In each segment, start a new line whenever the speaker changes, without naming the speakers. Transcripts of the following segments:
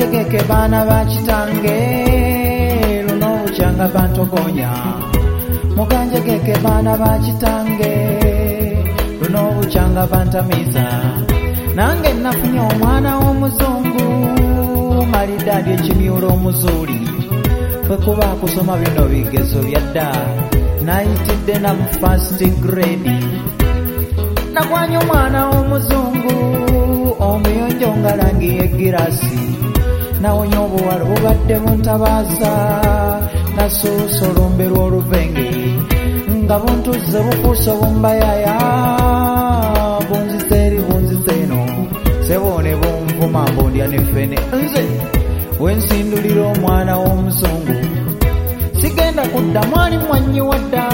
mukanjegeke baana ba kitange luno bukyanga bantogonya mukanjegeke baana ba kitange luno bukyanga bantamiza nange nafunye omwana w'omuzungu malidadi ekimyulo omuzuuli bwe kuba kusoma bino bigezo byadda nayitidde na mu first grade nakwanya omwana w'omuzungu omuyonjo nga langi y'egirasi nawonya obuwala bubadde buntabaasa nasuusa olumbe lw'oluvenge nga buntuze bukuusa obumbayaya bunzise eri bunzise eno sebone bunvuma mbundya nefene nze wensindulira omwana w'omuzungu sigenda kudda mwali mwanyi wadda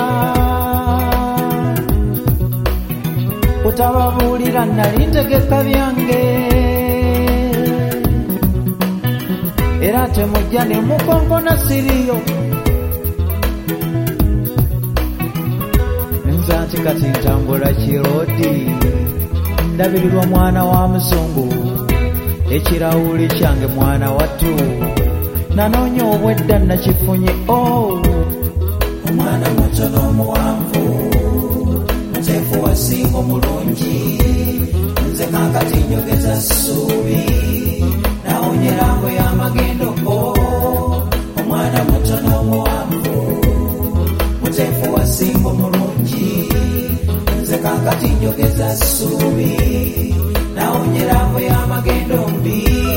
kutababuulira nali ntegeka byange era temujja ne mukonkona siriyo nza nti kati ntambula kirodi ndabirirwa mwana wa muzungu ekirawuli kyange mwana wattu nanoonya obwedda nakifunye omwana muto n'omuwanvu muteefu wasinga omulungi nze kakati njogeza ssuubi nawonyera ngo y'amagendo omwana muto n'omuwanvu muteefu wasinga omulungi nze kakati njogeza ssuubi nawonyera ngo y'amagendo mbi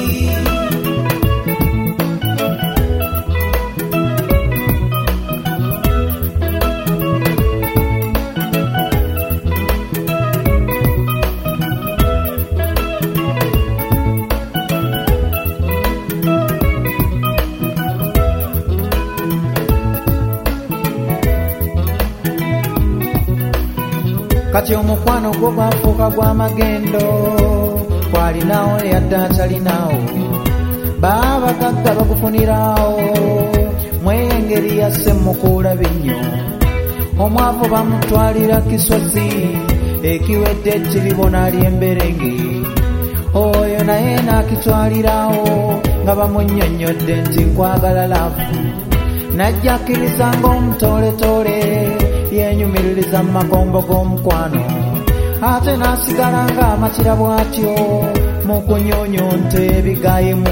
kati omukwano gwo gwafuuka gw'amagendo kwalinawo yadde atalinawo baabagagga bagufunirawo mweyengeri yasse mukuula binnyo omwavu bamutwalira kisozi ekiwedde ekiribona ly'emberenge oyo naye n'akitwalirawo nga bamunnyonnyodde nti nkwagala laavu najja akkiriza ng'omutooletole yenyumiririza mu makombo g'omukwano ate n'asigala ng'amakira bw'atyo mu kunyonyonta ebigayimu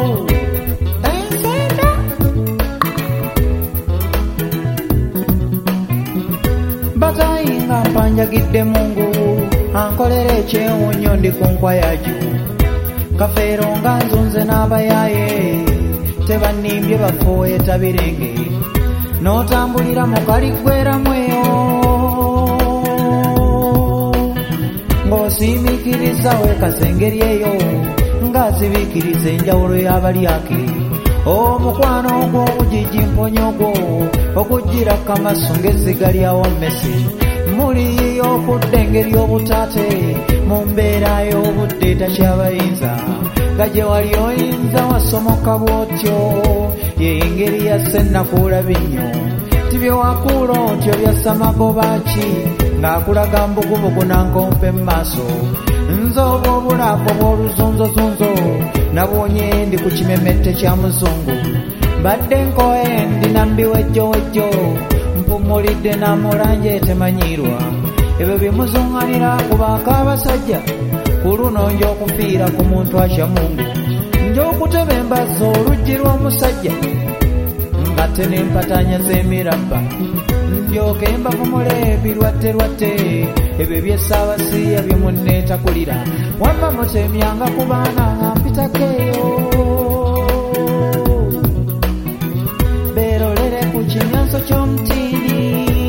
ensenda batayi nga mpanjagidde mungu ankolera ekyewunyo ndi ku nkwayaju kafeero nga nzunze n'abayaaye tebannimbye bafuweeta birenge n'otambulira mu kaliggweramu eyo ng'osiimikiriza weekasengeri eyo ng'azibiikiriza enjawulo y'abalyake omukwano ogw'obugigi mponyogwo okuggira kamasu ng'ezziga lyawo mmesi muli okudda engeri obutaate mu mbeera y'obudde takyabayinza nga gye wali oyinza wasomoka bw'otyo y'engeri yasse nakuula binnyo tibyewakuula otyo byassa magobaki ng'akulaga mbugubugu nankompe mu maaso nze obwo obulaavu bw'oluzunzozunzo nabwonye ndi ku kimemette kya muzungu mbadde nkoye ndina mbiwejjowejjo mpumulidde namulanje temanyiirwa ebyo bimuzunganira kubaako abasajja ku luno njokufiira ku muntu asha mungu njokuteba embazza oluggi lw'omusajja ngatte n'empatanya z'emirabba ndyoke mbavumule ebirwadde ebyo by'essaabasiya bye munneetakulira wamma mutemyanga ku baana mpitako eyo beerolere ku kimyanso ky'omutiini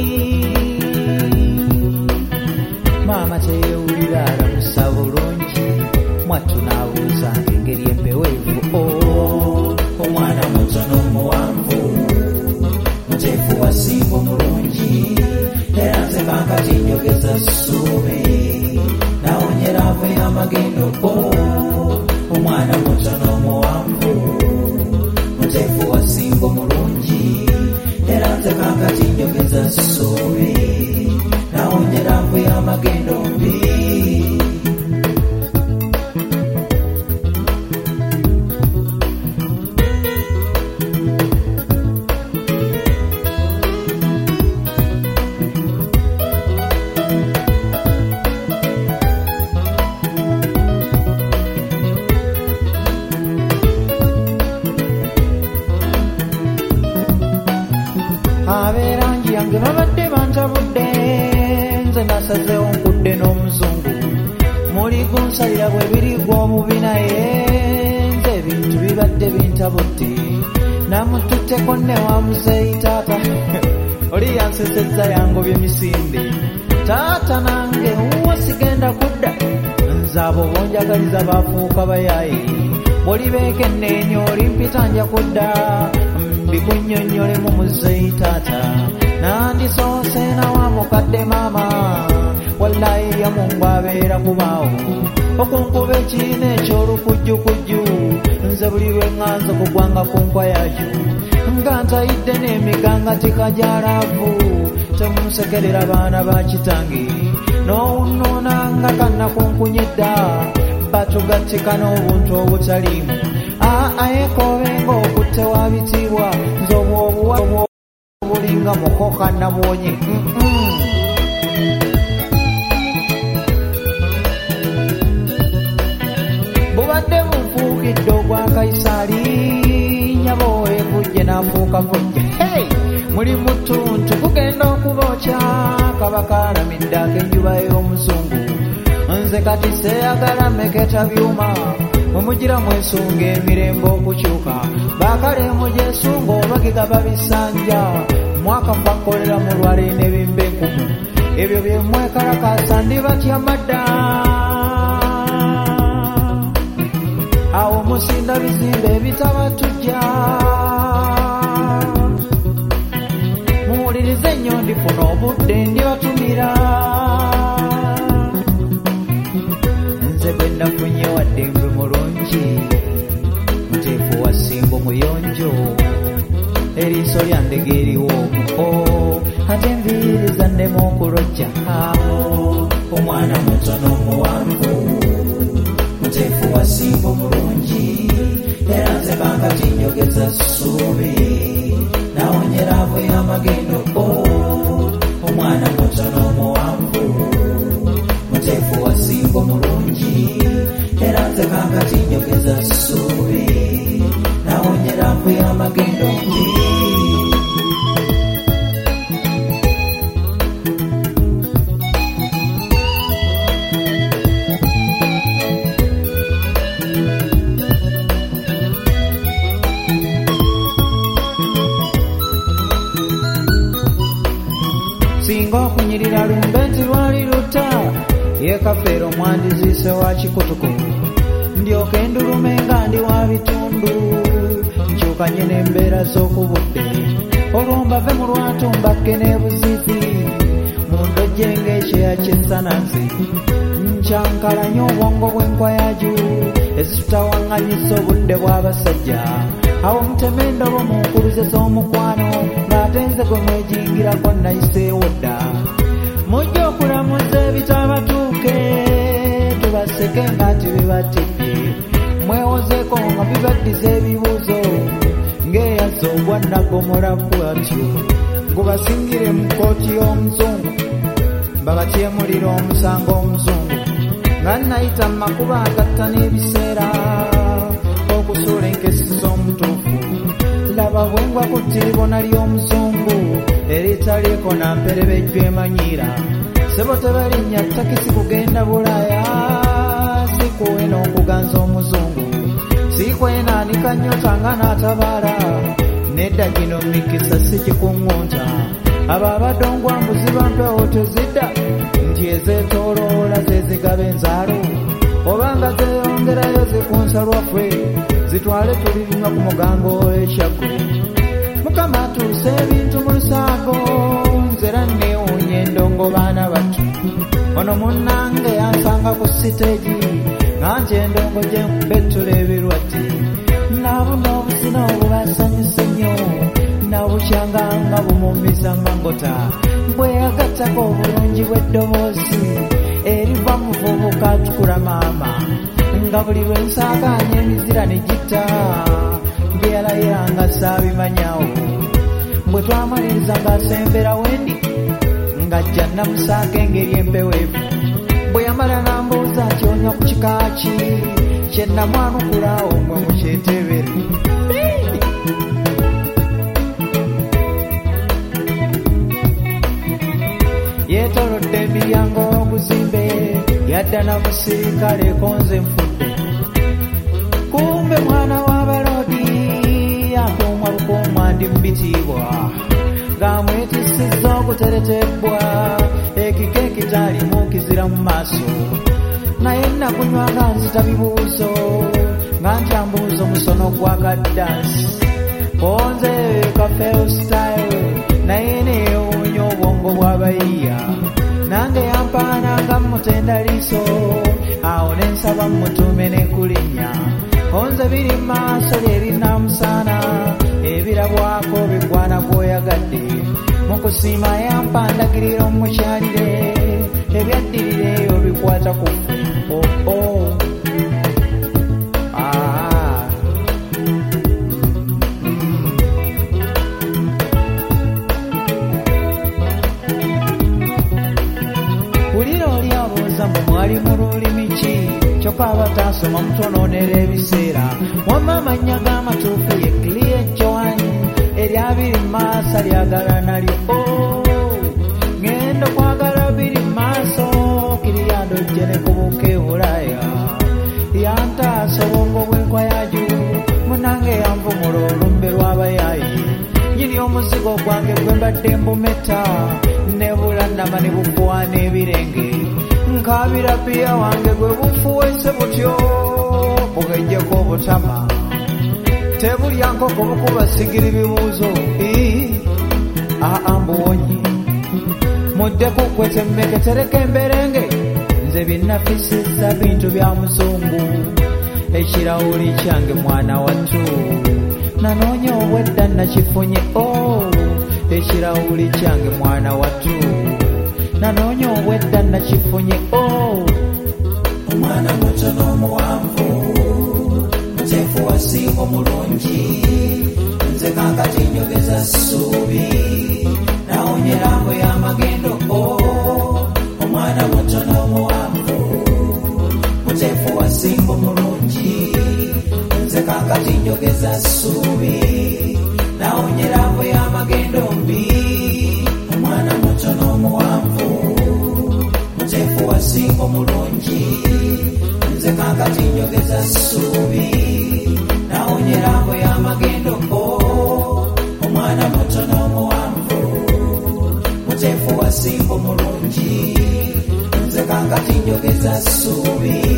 maama teyewulira alamusa bulungi mwattu n'abuuza engeri empeweevu omwana muto n'omuwanvu muteefu wasinga omulungi era nze kaakati njogeza ssuubi nawonyera ave y'amagendo omwana muto n'omuwanvu muteefu wasinga omulungi era nze kaakati njogeza ssuubi nawonyera ave y'amagendo mbi muli gunsalira bwe biri gw'omubi naye nze ebintu bibadde bintabudde namututteko ne wa muzeeyi taata oli yansesezza yangobye misinde taata nange uwo sigenda kudda nze abo bonjagaliza bafuuka bayaayi bwolibeeka enneenyo olimpita nja kudda bikunnyonnyole mu muzeeyi taata nandisoose nawa mukadde maama wallayi yamungu abeera kubaawo okunkuba ekiina eky'olukujjukujju nze buli lwe ŋŋanza kugwanga ku nkwa yayo nga ntayidde n'emiganga tikajalaavu temunsekerera baana ba kitange n'owunnoona nga kannakunkunyidda batugattika n'obuntu obutaliimu ayekoobenga okutte wa bitiibwa nze obwobuwa obulinga mukoka nabwonye bubadde bunfuukidde ogwa Kaisaali nyabo ekujje n'afuuka vujje muli mutuntu kugenda okubookya kabaka alamidde ak'enjuba ey'omuzungu nze kati seeyagala meketa byuma mumugira mwesunga emirembe okukyuka bakale mugyesunga obagiga babisanja mwakafa nkolera mu lwale n'ebimba enkumu ebyo bye mwekalakasa ndibatya madda awo musinda bizimbe ebitabatujja muwulirize nnyo ndifuna obudde ndibatumira nze gwe nafunye wadde ngwe mulungi muteefu wa ssimbo muyonjo eriiso lya ndege eriwo ate enviiri nnemu okulojja omwana mutono muwanvu muteefu wa ssimbo mulungi era nze kankati njogeza ssuubi nawonyera avo y'amagendo omwana mutono muwanvu muteefu wa ssimbo mulungi era nze kankati njogeza ssuubi nawonyera avo y'amagendo singa okunyirira lumbe nti lwali luta yekafeero mwandiziise wa kikutuku ndyoka endulume nga ndi wa bitundu nkyukanye n'embeera z'okubudde olwo mbave mu lwatu mbakke n'ebuzizi mundojje ng'ekyeya ky'essanansi nkyankalanye obwongo bw'enkwa yaju ezitutawaŋŋanyisa obudde bw'abasajja awo muteme endobo mu nkuluze z'omukwano ng'ate nze gwe mwejingirako nayiseewo dda mujja okulamuza ebitabatuuke tubaseke ng'ati bibatidde mwewozeeko nga bibaddiza ebibuuzo ng'eyazza ogwa nnagomola bwatyo gubasingire mu kkooti y'omuzungu babatyemulira omusango omuzungu nga nayita mu makuba agatta n'ebiseera okusuula enkesi z'omutuufu laba bwengwa ku ttiribona ly'omuzungu eritaliiko na mperebejju emanyiira sebo tebalinnya takisi kugenda Bulaaya sikuwena okuganza omuzungu sikwenaanika nnyota nga n'atabaala nedda gino mikisa sigikuŋŋunta abo abadongwambuzi bampewo tezidda nti ezeetooloola zezigaba enzaalo obanga zeeyongerayo zikunsa lwaffe zitwale tulirimwa ku mugango ekyagwe mukama atuuse ebintu mu lusaago nzera neewuunya endongo baana battu ono munnange yansanga ku siteegi nga nti endongo gye nkubettula ebirwadde nabuno obuzina obubasanyusa nnyo nabukyanga nga bumumiza mangota bweyagattako obulungi bw'eddoboozi eriva mu vubuka atukula maama nga buli lwe nsaagaanya emizira ne gitta byeyalayiranga saabimanyawo bwe twamaliriza ng'asembera wendi ng'ajja namusaaka engeri empeweevu bwe yamala n'ambuuza nti onywa ku kika ki kye namwanukula omwe mu kyetebere yeetolodde emiryango oguzimbe yadda na musirikale konze nfudde. Kumbe mwana wa balodi akumwa bukumwa ndi mbitiibwa ng'amwetisizza okuteretebwa ekike ekitalimu kizira mu maaso naye nakunywanga nzita bibuuzo nga ntyambuuza omusono gwa kaddansi konze kafeo style naye neewuunya obwongo bw'abayiya nange yampaananga mutenda liiso awo ne nsaba mutume ne kulinnya konze biri maaso lyerina musaana ebirabwako bigwana gw'oyagadde mu kusiima yampandagirira omukyalire ebyaddirire obikwata ku wulira oli abuuza mbu mwali mu lulimi ki kyokka abatasoma mutonoonera ebiseera wamma amannya g'amatuufu ye Clear Joan eryabiri maaso lyagala nalyo ngendo kwagala biri maaso kiriyando jene kubuka e Bulaya yantaasa obwongo bw'enkwayaju munange yanvumula olumbe lw'abayaayi nyini omuzigo gwange gwe mbadde mbumeta nebula nama ne bufuwa n'ebirenge nkabira piya wange gwe bufuwese butyo bugejjeko obutama tebulya nkoko bukuba sigira bibuuzo mbuwonyi muddeku kwetemmeke tereka emberenge nze binnafisizza bintu bya muzungu ekirawuli kyange mwana wattu nanoonya obwedda nakifunye ekirawuli kyange mwana wattu nanoonya obwedda nakifunye omwana muto n'omuwanvu muteefu wasinga omulungi nze kaakati njogeza ssuubi nawonyeramu y'amagendo omwana muto n'omuwanvu muteefu wasinga omulungi nze kaakati njogeza ssuubi nawonyeramu y'amagendo mbi omwana muto n'omuwanvu muteefu wasinga omulungi nze kaakati njogeza ssuubi nawonyeramu y'amagendo omwana muto n'omuwanvu muteefu wasinga omulungi nze kaakati njogeza ssuubi